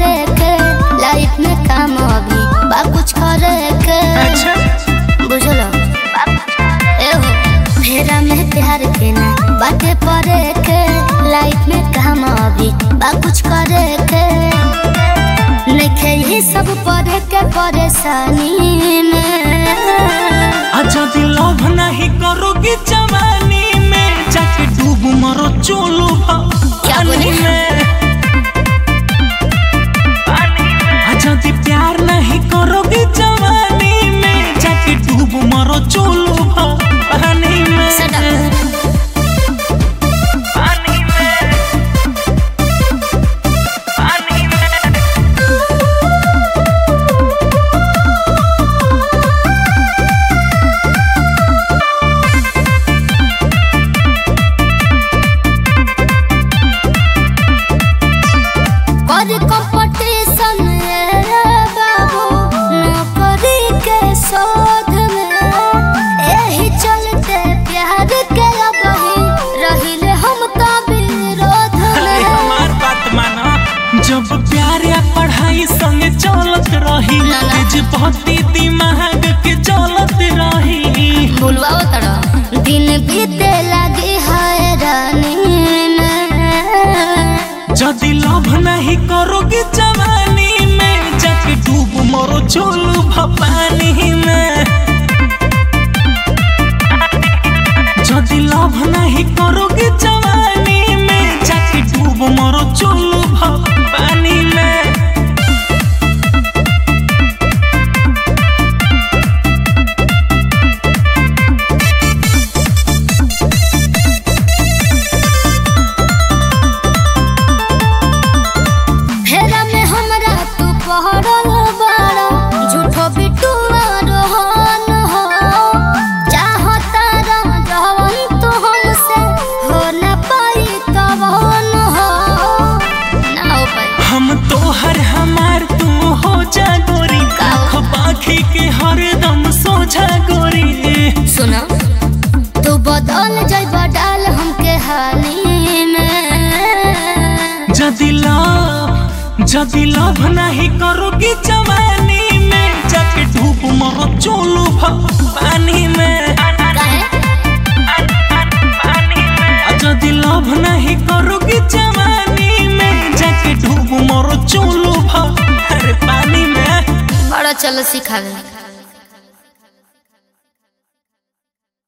करे के लाइफ में काम अभी बा कुछ करे के। अच्छा बुझलो फेरा में प्यार के ना बातें पड़े के लाइफ में काम अभी बा कुछ करे के नखे ही सब पढ़े के परेशानी में। अच्छा दिल लव नहीं करोगी जवानी में जाके डूब मरो चोलो पानी में। अच्छा दिल प्यार नहीं करोगी जवानी में जाके डूब मरो चोलो पानी में। जब प्यार या पढ़ाई संग चलत रही बहुती दिमाग के चलत रही। भूलवाओ तड़ा दिन बीते लगी हैरानी में। जदि लव नहीं करोगी जवानी में जाके डूब मरो चोलो पानी में। जदि लव नहीं करोगी जवानी में जाके डूब मरो चोलो पानी में। फेरा में हमरा तू पहरल बाड़ा झूठो बिटुआ रोहन हो चाहता रहवन तू हमसे हो न पाई कवन हो ना हो पाई। हम तो हर हमार तू हो जा गोरी आँख पाखी के हरदम सोझा गोरी। सुना तू बदल जाइबा डाल हमके हानि में। जदि लव नहीं करोगी जवानी में जाके डूब मरो चोलो पानी में। जदि लव नहीं करोगी जवानी में जाके डूब मरो चोलो पानी में। बड़ा चलो सिखावे।